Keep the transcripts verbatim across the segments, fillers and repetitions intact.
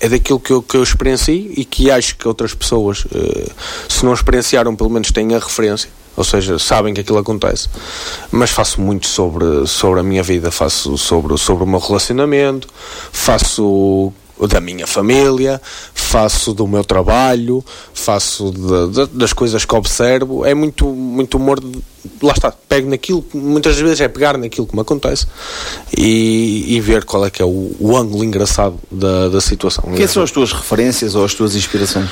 é daquilo que eu, que eu experienciei e que acho que outras pessoas, uh, se não experienciaram, pelo menos têm a referência, ou seja, sabem que aquilo acontece. Mas faço muito sobre, sobre a minha vida, faço sobre, sobre o meu relacionamento, faço da minha família, faço do meu trabalho, faço de, de, das coisas que observo. É muito, muito humor de, lá está, pego naquilo, muitas vezes é pegar naquilo que me acontece e, e ver qual é que é o, o ângulo engraçado da, da situação. Quem são as tuas referências ou as tuas inspirações?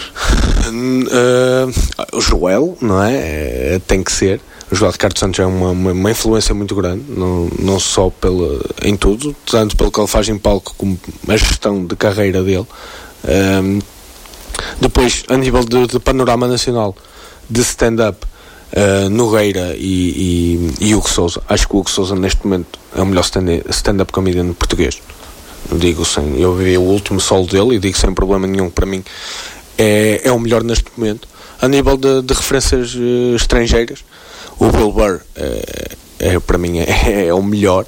Uh, o Joel, não é? é? Tem que ser. O Joel Ricardo Santos é uma, uma, uma influência muito grande, não, não só pela, em tudo, tanto pelo que ele faz em palco como a gestão de carreira dele. Um, depois, a nível de, de panorama nacional, de stand-up, uh, Nogueira e, e, e Hugo Sousa. Acho que o Hugo Sousa neste momento é o melhor stand-up comedian português. Eu digo sem, eu vi o último solo dele e digo sem problema nenhum, para mim é, é o melhor neste momento. A nível de, de referências uh, estrangeiras, o Bill Burr é, é, para mim é, é o melhor,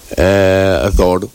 é, adoro.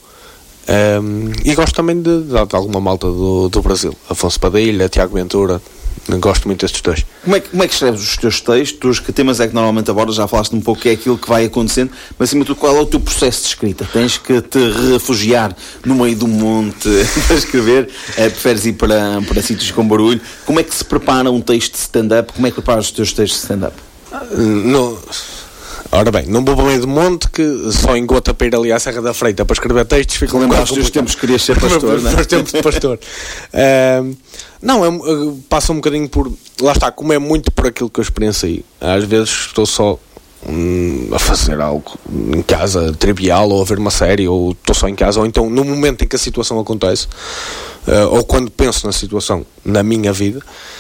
Um, e gosto também de, de, de alguma malta do, do Brasil, Afonso Padilha, Tiago Ventura, gosto muito destes dois. Como é, que, como é que escreves os teus textos? Que temas é que normalmente abordas? Já falaste um pouco que é aquilo que vai acontecendo, mas acima de tudo, qual é o teu processo de escrita? Tens que te refugiar no meio do monte para escrever? É, preferes ir para, para sítios com barulho? Como é que se prepara um texto de stand-up? Como é que preparas os teus textos de stand-up? Não, ora bem, não vou para o meio do monte, que só em gota para ir ali à Serra da Freita para escrever textos fica um bocado. Nos tempos que querias ser pastor, não é? Nos tempos de pastor. uh, não, é, passa um bocadinho por, lá está, como é muito por aquilo que eu experienciei. Às vezes estou só hum, a fazer algo em casa trivial, ou a ver uma série, ou estou só em casa, ou então no momento em que a situação acontece, uh, ou quando penso na situação na minha vida.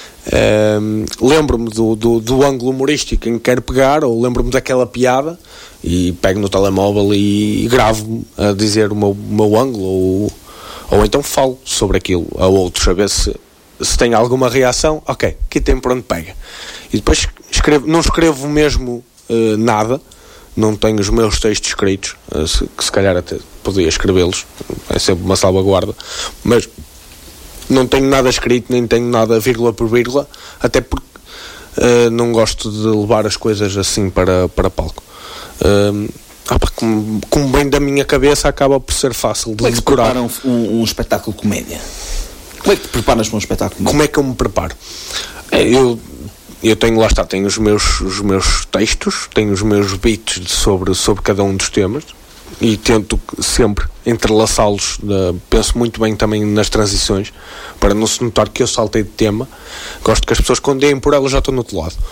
Um, lembro-me do, do, do ângulo humorístico em que quero pegar, ou lembro-me daquela piada e pego no telemóvel e, e gravo a dizer o meu, o meu ângulo, ou, ou então falo sobre aquilo a outros, a ver se, se tem alguma reação. Ok, aqui tem por onde pega. E depois escrevo, não escrevo mesmo uh, nada, não tenho os meus textos escritos, uh, se, que se calhar até podia escrevê-los, é sempre uma salvaguarda, mas não tenho nada escrito, nem tenho nada vírgula por vírgula, até porque uh, não gosto de levar as coisas assim para, para palco. Uh, opa, como, como bem da minha cabeça, acaba por ser fácil de decorar. Como é que se prepara um, um espetáculo de comédia? Como é que te preparas para um espetáculo de comédia? Como é que eu me preparo? Eu, eu tenho, lá está, tenho os meus, os meus textos, tenho os meus beats sobre, sobre cada um dos temas, e tento sempre entrelaçá-los. Uh, penso muito bem também nas transições, para não se notar que eu saltei de tema. Gosto que as pessoas, quando deem por elas, já estão no outro lado.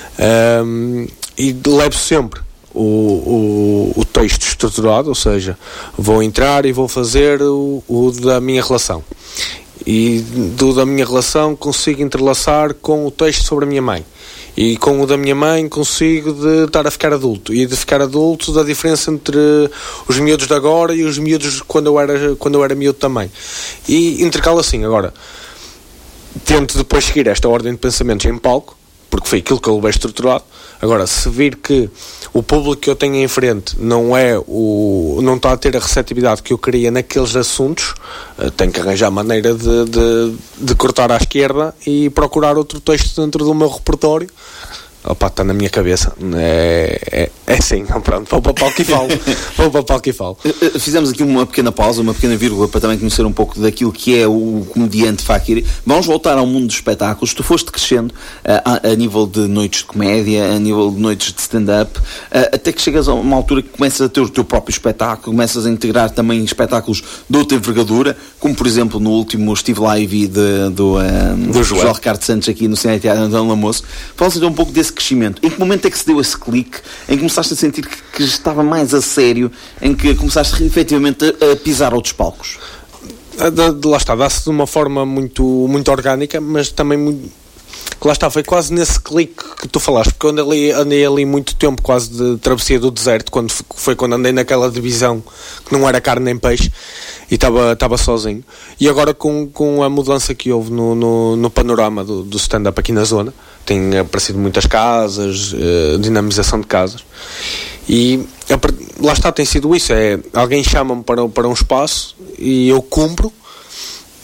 Um, e levo sempre o, o, o texto estruturado, ou seja, vou entrar e vou fazer o, o da minha relação, e do da minha relação consigo entrelaçar com o texto sobre a minha mãe, e com o da minha mãe consigo de estar a ficar adulto, e de ficar adulto da diferença entre os miúdos de agora e os miúdos quando eu era, quando eu era miúdo também, e intercalo assim. Agora tento depois seguir esta ordem de pensamentos em palco, porque foi aquilo que eu levei estruturado. Agora, se vir que o público que eu tenho em frente não é o, não está a ter a receptividade que eu queria naqueles assuntos, uh, tenho que arranjar maneira de, de, de cortar à esquerda e procurar outro texto dentro do meu repertório. Opa, está na minha cabeça, é, é, é assim, pronto, vou para o palco e falo, vou para o palco e falo. Fizemos aqui uma pequena pausa, uma pequena vírgula, para também conhecer um pouco daquilo que é o comediante Fakir. Vamos voltar ao mundo dos espetáculos. Tu foste crescendo uh, a, a nível de noites de comédia, a nível de noites de stand-up, uh, até que chegas a uma altura que começas a ter o teu próprio espetáculo, começas a integrar também espetáculos de outra envergadura, como por exemplo no último estive live de, do, uh, do João Ricardo Santos aqui no Cine Teatro Antão Lamoço. Fala-nos então um pouco desse crescimento. Em que momento é que se deu esse clique, em que começaste a sentir que, que estava mais a sério, em que começaste efetivamente a, a pisar outros palcos? Lá está, dá-se de uma forma muito, muito orgânica, mas também muito, lá está, foi quase nesse clique que tu falaste, porque eu andei, andei ali muito tempo, quase de travessia do deserto, quando foi quando andei naquela divisão que não era carne nem peixe, e estava sozinho. E agora com, com a mudança que houve no, no, no panorama do, do stand-up aqui na zona, tem aparecido muitas casas, uh, dinamização de casas, e lá está, tem sido isso, é, alguém chama-me para, para um espaço e eu cumpro,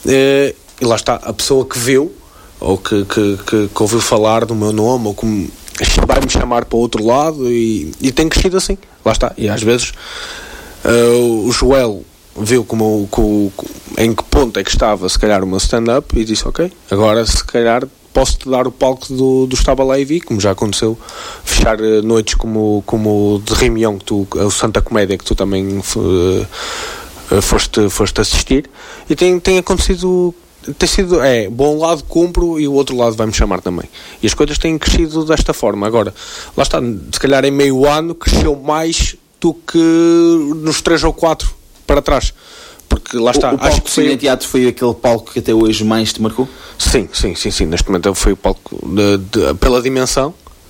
uh, e lá está, a pessoa que viu ou que, que, que, que ouviu falar do meu nome ou que vai-me chamar para o outro lado e, e tem crescido assim, lá está. E às vezes uh, o Joel viu como, como, em que ponto é que estava se calhar o meu stand-up e disse ok, agora se calhar posso-te dar o palco do, do Estava Lá e Vi, como já aconteceu, fechar uh, noites como, como de Rémion, que tu, o Santa Comédia, que tu também uh, uh, foste, foste assistir, e tem, tem acontecido, tem sido, é, bom lado cumpro e o outro lado vai-me chamar também, e as coisas têm crescido desta forma. Agora, lá está, se calhar em meio ano cresceu mais do que nos três ou quatro para trás, porque lá está, o, o palco acho que foi... foi... Teatro foi aquele palco que até hoje mais te marcou? Sim, sim, sim, sim. Neste momento foi o palco de, de, pela dimensão,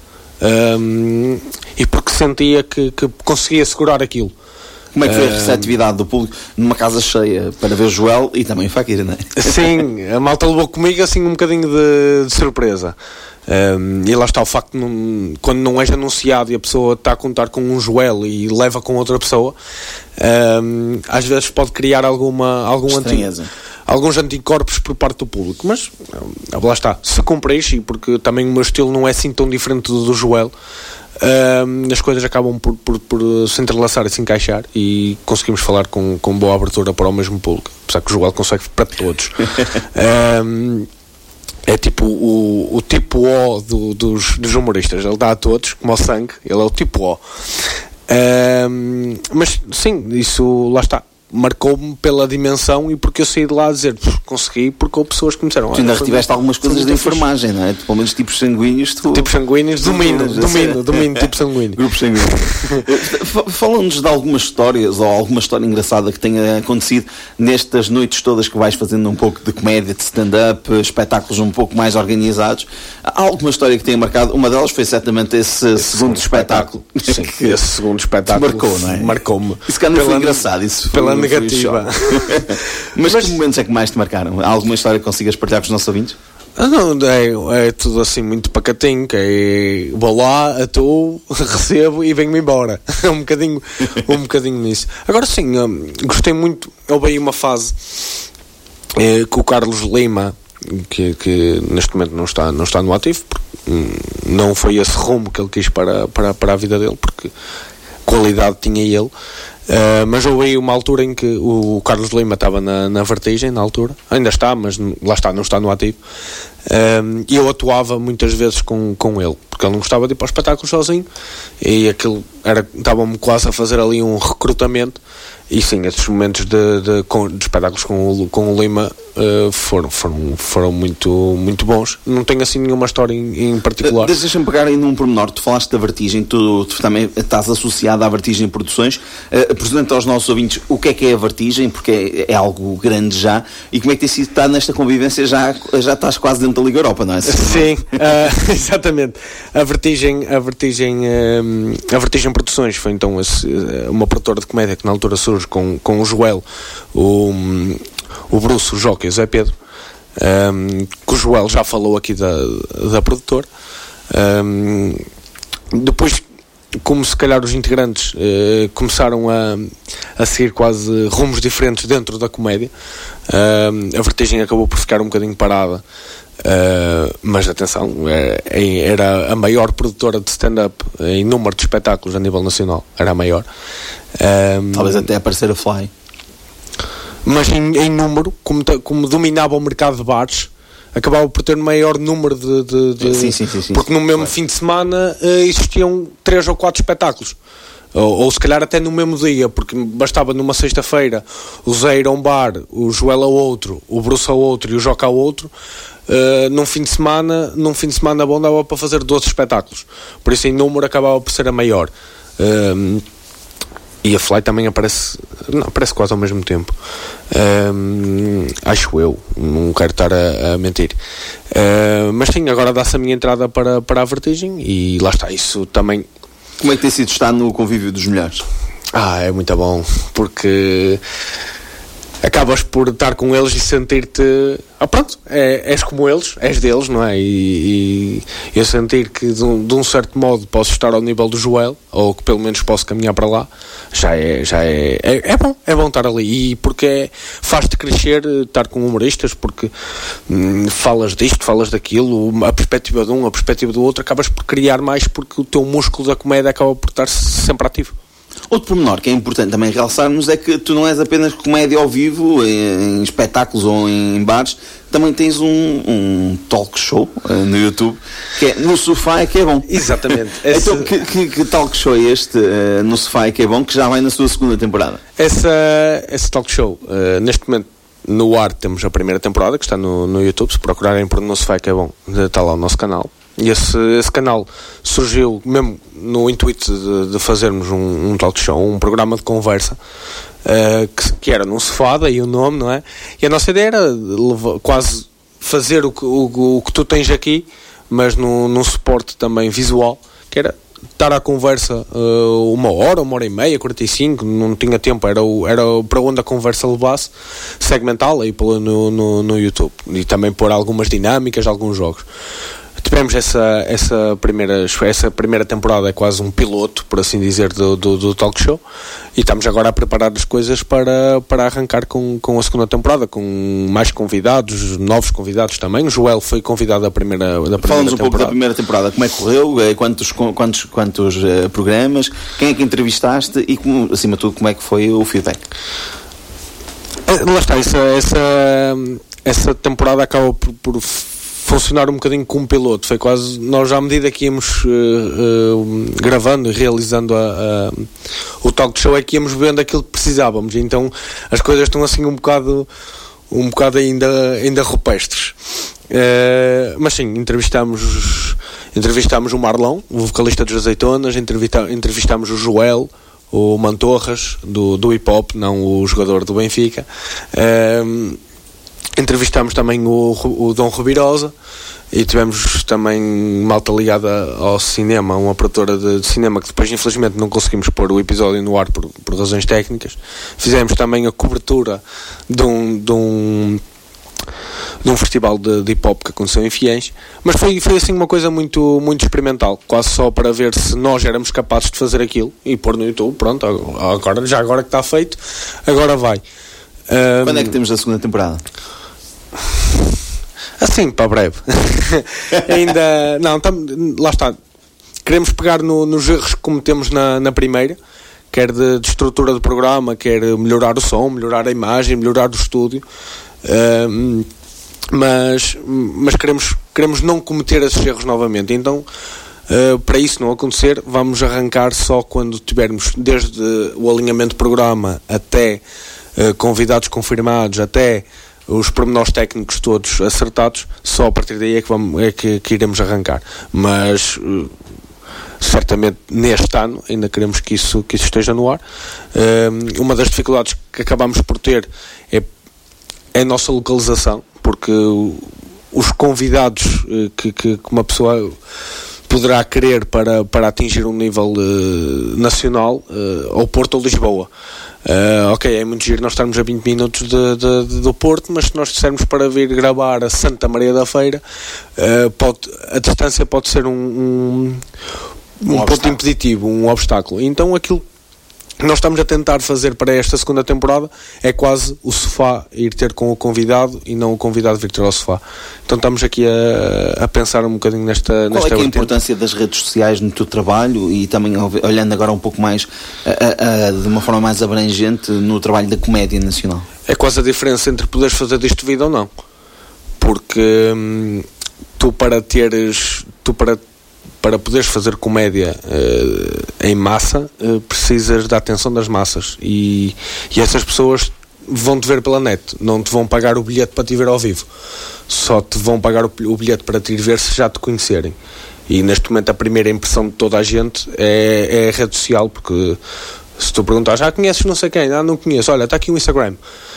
um, e porque sentia que, que conseguia segurar aquilo. Como é que foi a receptividade do público numa casa cheia para ver o Joel e também o Fakir, não é? Sim, a malta levou comigo assim um bocadinho de, de surpresa. Um, e lá está o facto de não, quando não és anunciado e a pessoa está a contar com um Joel e leva com outra pessoa, um, às vezes pode criar alguma, algum anti, alguns anticorpos por parte do público, mas lá está, se cumpres, e porque também o meu estilo não é assim tão diferente do do Joel, um, as coisas acabam por, por, por se entrelaçar e se encaixar e conseguimos falar com, com boa abertura para o mesmo público, apesar que o Joel consegue para todos. um, É tipo o, o tipo O do, dos, dos humoristas. Ele dá a todos, como ao sangue. Ele é o tipo O. Um, mas sim, isso lá está. Marcou-me pela dimensão e porque eu saí de lá a dizer consegui, porque houve pessoas que me disseram. Tu ainda retiveste algumas coisas de enfermagem, não é? Tu, pelo menos tipos sanguíneos. Tu... Tipos sanguíneos, domino, domino, domino, tipo sanguíneo. Grupo sanguíneo. Fala-nos de algumas histórias ou alguma história engraçada que tenha acontecido nestas noites todas que vais fazendo um pouco de comédia, de stand-up, espetáculos um pouco mais organizados. Há alguma história que tenha marcado? Uma delas foi certamente esse, esse segundo espetáculo. espetáculo. Sim, esse segundo espetáculo marcou, não é? Marcou-me. Isso que foi engraçado. Isso pela foi, negativa. Mas, Mas que momentos é que mais te marcaram? Há alguma história que consigas partilhar com os nossos ouvintes? Ah, não, é, é tudo assim muito pacatinho, que é, vou lá, atuo, recebo e venho-me embora. É um bocadinho, um bocadinho nisso. Agora sim, hum, gostei muito. Houve aí uma fase é, com o Carlos Lima, que, que neste momento não está, não está no ativo, porque hum, não foi esse rumo que ele quis para, para, para a vida dele, porque qualidade tinha ele. Uh, mas houve aí uma altura em que o Carlos Lima estava na, na Vertigem, na altura, ainda está, mas lá está, não está no ativo, uh, e eu atuava muitas vezes com, com ele, porque ele não gostava de ir para o espetáculo sozinho, e aquilo era, estava-me quase a fazer ali um recrutamento, e sim, esses momentos de, de, de, de espetáculos com o, com o Lima uh, foram, foram, foram muito, muito bons. Não tenho assim nenhuma história em, em particular. Deixa-me pegar aí num pormenor. Tu falaste da Vertigem, tu, tu também estás associado à Vertigem Produções. Uh, apresenta aos nossos ouvintes o que é que é a Vertigem, porque é, é algo grande já, e como é que tem sido estar nesta convivência? Já, já estás quase dentro da Liga Europa, não é? Sim, uh, exatamente. A Vertigem, a Vertigem, uh, a Vertigem Produções foi então esse, uma produtora de comédia que na altura surge com, com o Joel, o, o Bruce, o Joca e o Zé Pedro, um, que o Joel já falou aqui da, da produtora. Um, depois, como se calhar os integrantes uh, começaram a, a seguir quase rumos diferentes dentro da comédia, uh, a Vertigem acabou por ficar um bocadinho parada. Uh, mas atenção, era, era a maior produtora de stand-up em número de espetáculos a nível nacional, era a maior. Um, Talvez até aparecer a Fly. Mas em, em número, como, como dominava o mercado de bares, acabava por ter maior número de... de, de sim, sim, sim, sim, porque no mesmo claro. fim de semana uh, existiam três ou quatro espetáculos. Ou, ou se calhar até no mesmo dia, porque bastava numa sexta-feira o Zé ir a um bar, o Joel a outro, o Bruce a outro e o Joca a outro. Uh, num fim de semana num fim de semana bom dava para fazer doze espetáculos, por isso em número acabava por ser a maior. Uh, e a Fly também aparece, não, aparece quase ao mesmo tempo, uh, acho eu, não quero estar a, a mentir, uh, mas sim, agora dá-se a minha entrada para, para a Vertigem e lá está, isso também. Como é que tem sido estar no convívio dos melhores? Ah, é muito bom, porque acabas por estar com eles e sentir-te, ah, pronto, é, és como eles, és deles, não é? E, e eu sentir que de um, de um certo modo posso estar ao nível do Joel, ou que pelo menos posso caminhar para lá, já é, já é, é, é bom, é bom estar ali, e porque é, faz-te crescer estar com humoristas, porque hum, falas disto, falas daquilo, a perspectiva de um, a perspectiva do outro, acabas por criar mais, porque o teu músculo da comédia acaba por estar sempre ativo. Outro pormenor que é importante também realçarmos é que tu não és apenas comédia ao vivo, em, em espetáculos ou em bares, também tens um, um talk show uh, no YouTube, que é No Sofá é que é bom. Exatamente. Esse... Então, que, que, que talk show é este, uh, No Sofá é que é bom, que já vai na sua segunda temporada? Essa, esse talk show, uh, neste momento, no ar temos a primeira temporada, que está no, no YouTube, se procurarem por No Sofá é que é bom, está lá o nosso canal. E esse, esse canal surgiu mesmo no intuito de, de fazermos um, um talk show, um programa de conversa, uh, que, que era num sofá, daí o nome, não é? E a nossa ideia era levar, quase fazer o que, o, o que tu tens aqui, mas num, num suporte também visual, que era estar à conversa uh, uma hora, uma hora e meia, quarenta e cinco, não tinha tempo, era, o, era para onde a conversa levasse, segmentá-la e pô-la no, no, no YouTube, e também pôr algumas dinâmicas, alguns jogos. Tivemos essa, essa, primeira, essa primeira temporada, é quase um piloto, por assim dizer, do, do, do talk show, e estamos agora a preparar as coisas para, para arrancar com, com a segunda temporada, com mais convidados, novos convidados também. O Joel foi convidado da primeira, da primeira Fala-nos um temporada. pouco da primeira temporada, como é que correu, quantos, quantos, quantos uh, programas, quem é que entrevistaste e, como, acima de tudo, como é que foi o feedback? É, lá está, essa, essa, essa temporada acaba por, por funcionar um bocadinho como um piloto. Foi quase, nós à medida que íamos uh, uh, gravando e realizando a, a, o talk show, é que íamos vendo aquilo que precisávamos, então as coisas estão assim um bocado um bocado ainda, ainda rupestres, uh, mas sim, entrevistámos entrevistámos o Marlon, o vocalista dos Azeitonas, entrevista, entrevistámos o Joel, o Mantorras do, do hip hop, não o jogador do Benfica. uh, Entrevistámos também o, o Dom Rubirosa, e tivemos também malta ligada ao cinema, uma produtora de, de cinema, que depois infelizmente não conseguimos pôr o episódio no ar por, por razões técnicas. Fizemos também a cobertura de um, de um, de um festival de, de hip hop que aconteceu em Fiens, mas foi, foi assim uma coisa muito, muito experimental, quase só para ver se nós éramos capazes de fazer aquilo e pôr no YouTube. Pronto, agora, já agora que está feito, agora vai. Um, Quando é que temos a segunda temporada? Assim, para breve. Ainda não, tam, lá está, queremos pegar no, nos erros que cometemos na, na primeira, quer de, de estrutura do programa, quer melhorar o som, melhorar a imagem, melhorar o estúdio, uh, mas, mas queremos, queremos não cometer esses erros novamente. Então, uh, para isso não acontecer, vamos arrancar só quando tivermos desde o alinhamento do programa até uh, convidados confirmados, até os pormenores técnicos todos acertados. Só a partir daí é que, vamos, é que, que iremos arrancar, mas uh, certamente neste ano ainda queremos que isso, que isso esteja no ar. Uh, uma das dificuldades que acabamos por ter é, é a nossa localização, porque uh, os convidados uh, que, que, que uma pessoa poderá querer para, para atingir um nível uh, nacional, uh, ou Porto ou Lisboa. Uh, ok, é muito giro nós estarmos a vinte minutos de, de, de, do Porto, mas se nós dissermos para vir gravar a Santa Maria da Feira, uh, pode, a distância pode ser um, um, um, um ponto impeditivo, um obstáculo. Então aquilo que nós estamos a tentar fazer para esta segunda temporada é quase o sofá ir ter com o convidado e não o convidado vir ter ao sofá. Então estamos aqui a, a pensar um bocadinho nesta Qual nesta é, que é a importância das redes sociais no teu trabalho, e também olhando agora um pouco mais a, a, a, de uma forma mais abrangente no trabalho da comédia nacional? É quase a diferença entre poderes fazer disto vida ou não, porque hum, tu para teres tu para para poderes fazer comédia uh, em massa, uh, precisas da atenção das massas, e, e essas pessoas vão-te ver pela net, não te vão pagar o bilhete para te ver ao vivo, só te vão pagar o, o bilhete para te ir ver se já te conhecerem. E neste momento a primeira impressão de toda a gente é, é a rede social, porque se tu perguntas, já conheces não sei quem? Ah, não conheço, olha, está aqui o Instagram.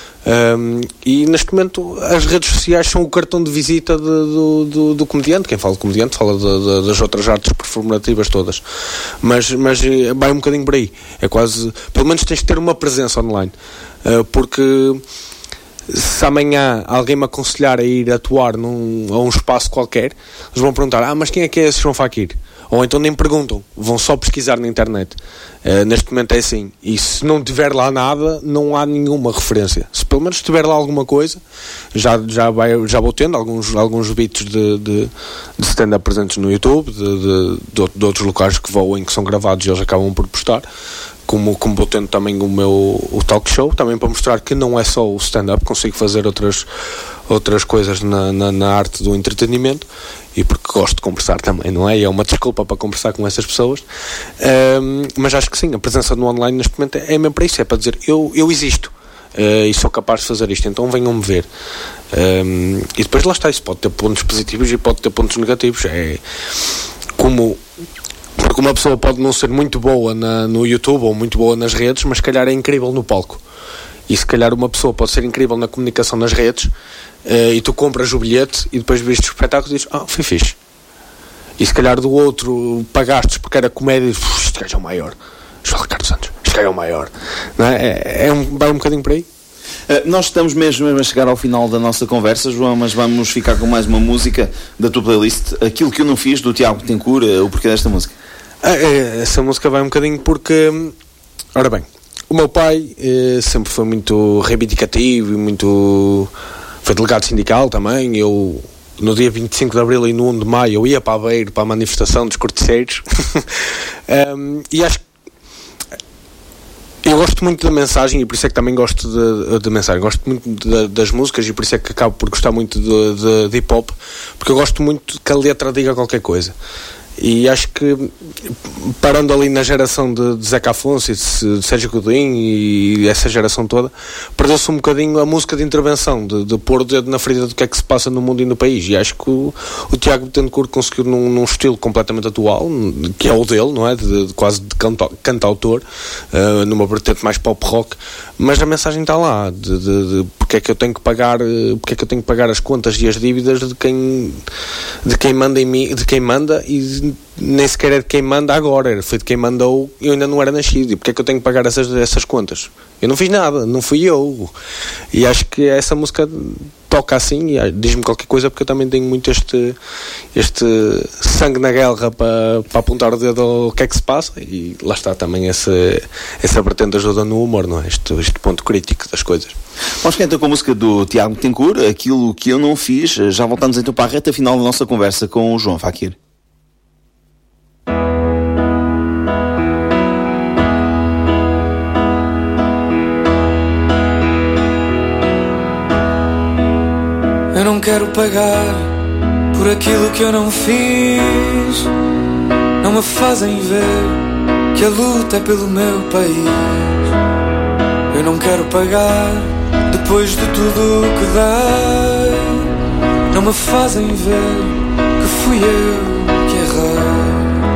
Um, e neste momento as redes sociais são o cartão de visita de, do, do, do comediante. Quem fala de comediante fala de, de, das outras artes performativas todas, mas, mas vai um bocadinho por aí, é quase, pelo menos tens de ter uma presença online, uh, porque se amanhã alguém me aconselhar a ir atuar num, a um espaço qualquer, eles vão perguntar, ah, mas quem é que é esse João Fakir? Ou então nem perguntam, vão só pesquisar na internet. Uh, neste momento é assim. E se não tiver lá nada, não há nenhuma referência. Se pelo menos tiver lá alguma coisa, já, já, vai, já vou tendo alguns, alguns beats de, de, de stand-up presentes no YouTube, de, de, de, de outros locais que vou em que são gravados e eles acabam por postar. Como, como vou tendo também o meu o talk show, também para mostrar que não é só o stand-up, consigo fazer outras, outras coisas na, na, na arte do entretenimento, e porque gosto de conversar também, não é? E é uma desculpa para conversar com essas pessoas. Um, mas acho que sim, a presença no online neste momento é, é mesmo para isso, é para dizer, eu, eu existo uh, e sou capaz de fazer isto, então venham-me ver. Um, e depois lá está, isso pode ter pontos positivos e pode ter pontos negativos. É como... Porque uma pessoa pode não ser muito boa na, no YouTube ou muito boa nas redes, mas se calhar é incrível no palco. E se calhar uma pessoa pode ser incrível na comunicação nas redes, uh, e tu compras o bilhete e depois viste o espetáculo e dizes, ah, foi fixe. E se calhar do outro pagastes porque era comédia e dizes, este gajo é o maior. João Ricardo Santos, este gajo é o maior. Não é? É, é um, vai um bocadinho por aí. Uh, nós estamos mesmo, mesmo a chegar ao final da nossa conversa, João, mas vamos ficar com mais uma música da tua playlist, Aquilo que eu não fiz, do Tiago Betancourt. Uh, o porquê desta música? Ah, é, essa música vai um bocadinho porque, ora bem, o meu pai eh, sempre foi muito reivindicativo e muito, foi delegado sindical também. Eu, no dia vinte e cinco de Abril e no primeiro de Maio, eu ia para Aveiro para a manifestação dos corticeiros. um, e acho que eu gosto muito da mensagem, e por isso é que também gosto de, de mensagem, gosto muito de, das músicas, e por isso é que acabo por gostar muito de, de, de hip hop, porque eu gosto muito que a letra diga qualquer coisa. E acho que, parando ali na geração de, de Zeca Afonso e de, de Sérgio Godinho e essa geração toda, perdeu-se um bocadinho a música de intervenção, de, de pôr o dedo na ferida do que é que se passa no mundo e no país. E acho que o, o Tiago Betancourt conseguiu, num, num estilo completamente atual, que é o dele, não é? De, de quase de canta, cantautor, uh, numa vertente mais pop rock, mas a mensagem está lá, de, de, de porque é que eu tenho que pagar, porque é que eu tenho que pagar as contas e as dívidas de quem, de quem manda em mim, de quem manda, e nem sequer é de quem manda agora, foi de quem mandou, eu ainda não era nascido, e porque é que eu tenho que pagar essas, essas contas? Eu não fiz nada, não fui eu. E acho que essa música toca assim e diz-me qualquer coisa, porque eu também tenho muito este, este sangue na guerra para, para apontar o dedo ao que é que se passa, e lá está também essa, essa vertente ajuda no humor, não é? Este, este ponto crítico das coisas. Vamos ficar então com a música do Tiago Betancourt, Aquilo que eu não fiz. Já voltamos então para a reta final da nossa conversa com o João Fakir. Eu não quero pagar por aquilo que eu não fiz. Não me fazem ver que a luta é pelo meu país. Eu não quero pagar depois de tudo o que dei. Não me fazem ver que fui eu que errei.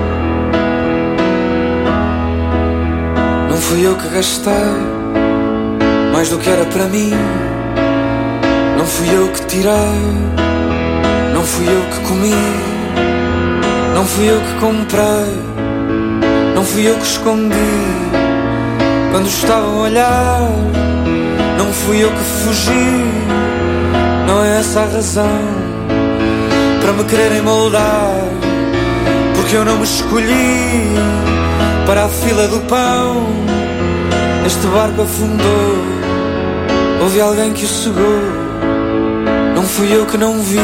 Não fui eu que gastei mais do que era para mim. Não fui eu que tirei, não fui eu que comi, não fui eu que comprei, não fui eu que escondi quando estavam a olhar, não fui eu que fugi. Não é essa a razão para me quererem moldar, porque eu não me escolhi para a fila do pão. Este barco afundou, houve alguém que o cegou. Não fui eu que não vi.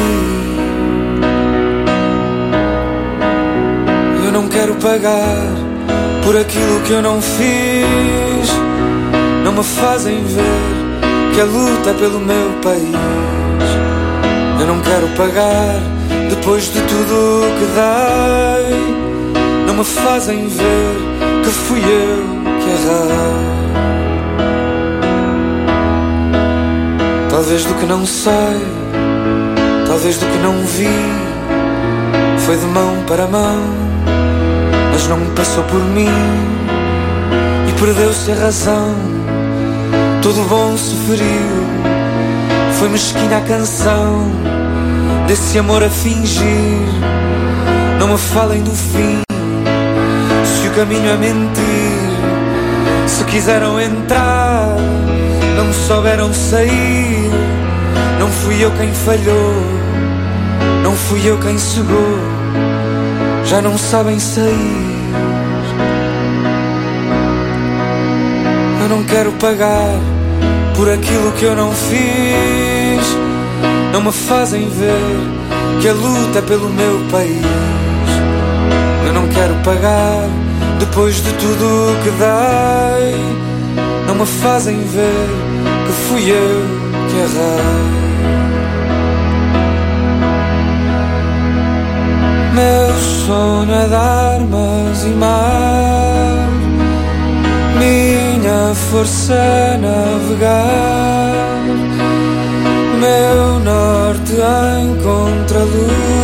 Eu não quero pagar por aquilo que eu não fiz. Não me fazem ver que a luta é pelo meu país. Eu não quero pagar depois de tudo o que dei. Não me fazem ver que fui eu que errei. Talvez do que não sei, talvez do que não vi, foi de mão para mão, mas não passou por mim. E perdeu-se a razão, todo bom se feriu. Foi mesquinha a canção desse amor a fingir. Não me falem do fim, se o caminho é mentir. Se quiseram entrar, não me souberam sair. Não fui eu quem falhou, não fui eu quem cegou, já não sabem sair. Eu não quero pagar por aquilo que eu não fiz. Não me fazem ver que a luta é pelo meu país. Eu não quero pagar depois de tudo o que dei. Não me fazem ver que fui eu que errei. Meu sonho é de armas e mar, minha força é navegar, meu norte em contraluz.